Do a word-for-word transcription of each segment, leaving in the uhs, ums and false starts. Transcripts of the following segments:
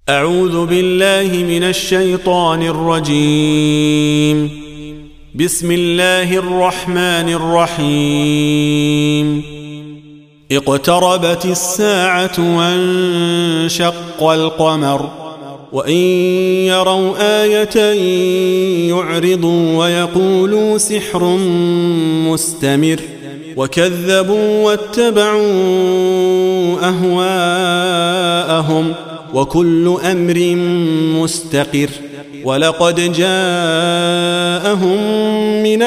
أعوذ بالله من الشيطان الرجيم. بسم الله الرحمن الرحيم. اقتربت الساعة وانشق القمر وإن يروا آية يعرضوا ويقولوا سحر مستمر وكذبوا واتبعوا أهواءهم وكل أمر مستقر. ولقد جاءهم من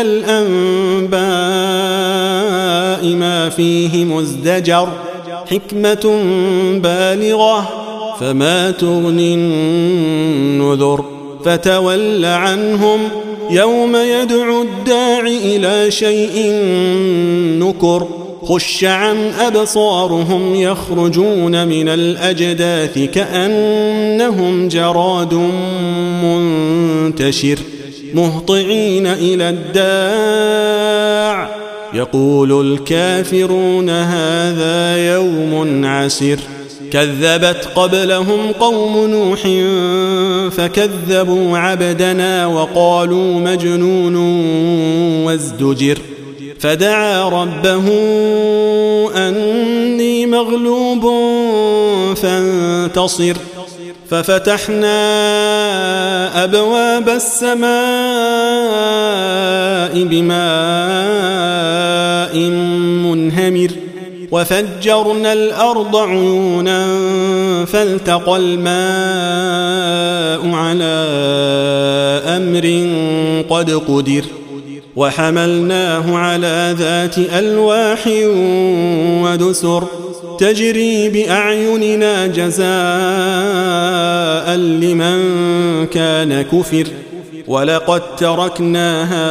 الأنباء ما فيه مزدجر حكمة بالغة فما تغني النذر. فتول عنهم يوم يدعو الداع إلى شيء نكر خش عن أبصارهم يخرجون من الأجداث كأنهم جراد منتشر مهطعين إلى الداع يقول الكافرون هذا يوم عسر. كذبت قبلهم قوم نوح فكذبوا عبدنا وقالوا مجنون وازدجر. فدعا ربه أني مغلوب فانتصر. ففتحنا أبواب السماء بماء منهمر وفجرنا الأرض عيونا فالتقى الماء على أمر قد قدر. وحملناه على ذات ألواح ودسر تجري بأعيننا جزاء لمن كان كفر. ولقد تركناها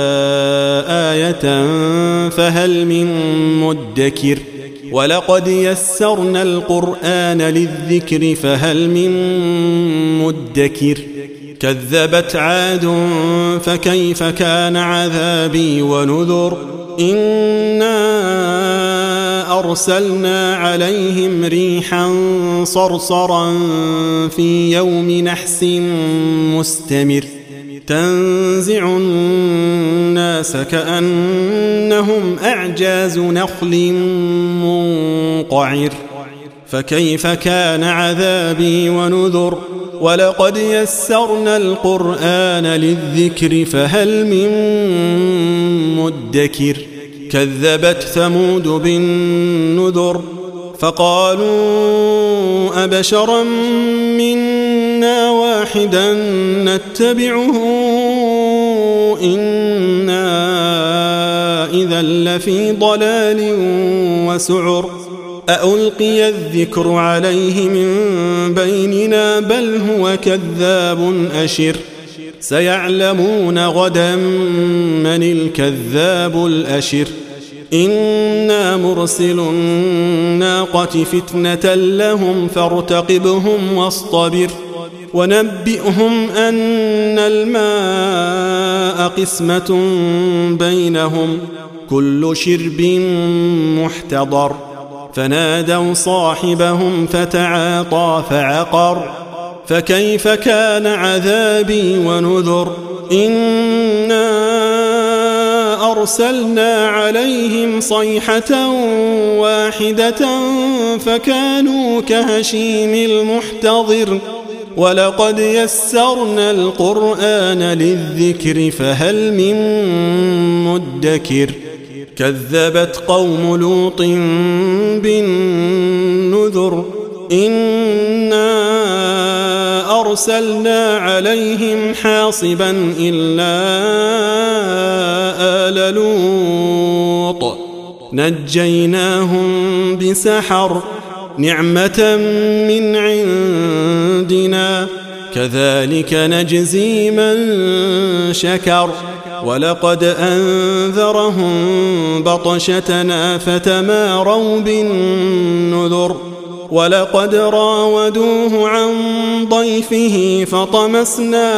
آية فهل من مدكر. ولقد يسرنا القرآن للذكر فهل من مدكر. كذبت عاد فكيف كان عذابي ونذر. إنا أرسلنا عليهم ريحا صرصرا في يوم نحس مستمر تنزع الناس كأنهم أعجاز نخل منقعر. فكيف كان عذابي ونذر. ولقد يسرنا القرآن للذكر فهل من مدكر. كذبت ثمود بالنذر فقالوا أبشرا منا واحدا نتبعه إنا إذا لفي ضلال وسعر. أألقي الذكر عليه من بيننا بل هو كذاب أشر. سيعلمون غدا من الكذاب الأشر. إنا مرسل الناقة فتنة لهم فارتقبهم واصطبر. ونبئهم أن الماء قسمة بينهم كل شرب محتضر. فنادوا صاحبهم فتعاطى فعقر. فكيف كان عذابي ونذر. إنا أرسلنا عليهم صيحة واحدة فكانوا كهشيم المحتضر. ولقد يسرنا القرآن للذكر فهل من مدكر. كذبت قوم لوط بالنذر. إنا أرسلنا عليهم حاصبا إلا آل لوط نجيناهم بسحر نعمة من عندنا كذلك نجزي من شكر. ولقد أنذرهم بطشتنا فتماروا بالنذر. ولقد راودوه عن ضيفه فطمسنا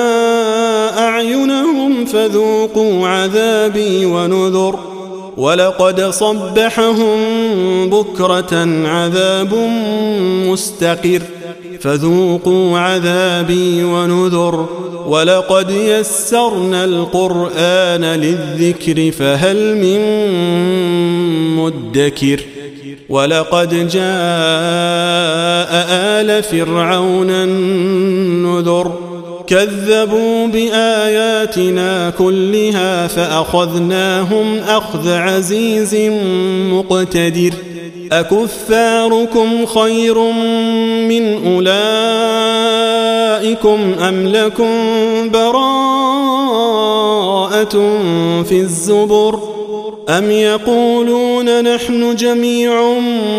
أعينهم فذوقوا عذابي ونذر. ولقد صبحهم بكرة عذاب مستقر فذوقوا عذابي ونذر ولقد يسرنا القرآن للذكر فهل من مدكر ولقد جاء آل فرعون النذر كذبوا بآياتنا كلها فأخذناهم أخذ عزيز مقتدر أكفاركم خير من أولئكم أم لكم براءة في الزبر أم يقولون نحن جميع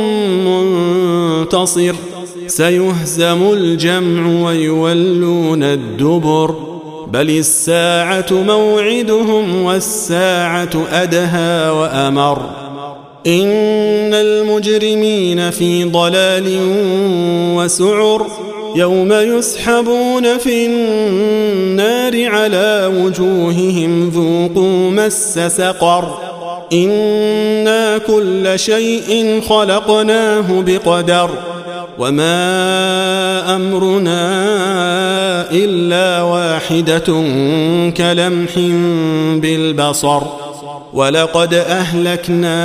منتصر سيهزم الجمع ويولون الدبر بل الساعة موعدهم والساعة أدهى وأمر إن المجرمين في ضلال وسعر يوم يسحبون في النار على وجوههم ذوقوا مس سقر إنا كل شيء خلقناه بقدر وما أمرنا إلا واحدة كلمح بالبصر ولقد أهلكنا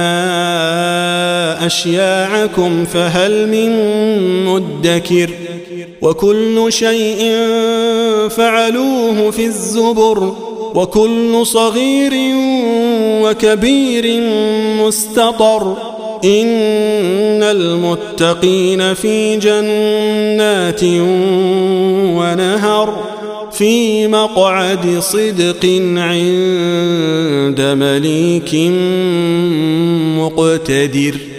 أشياعكم فهل من مدكر وكل شيء فعلوه في الزبر وكل صغير وكبير مستطر إن المتقين في جنات ونهر في مقعد صدق عند مليك مقتدر.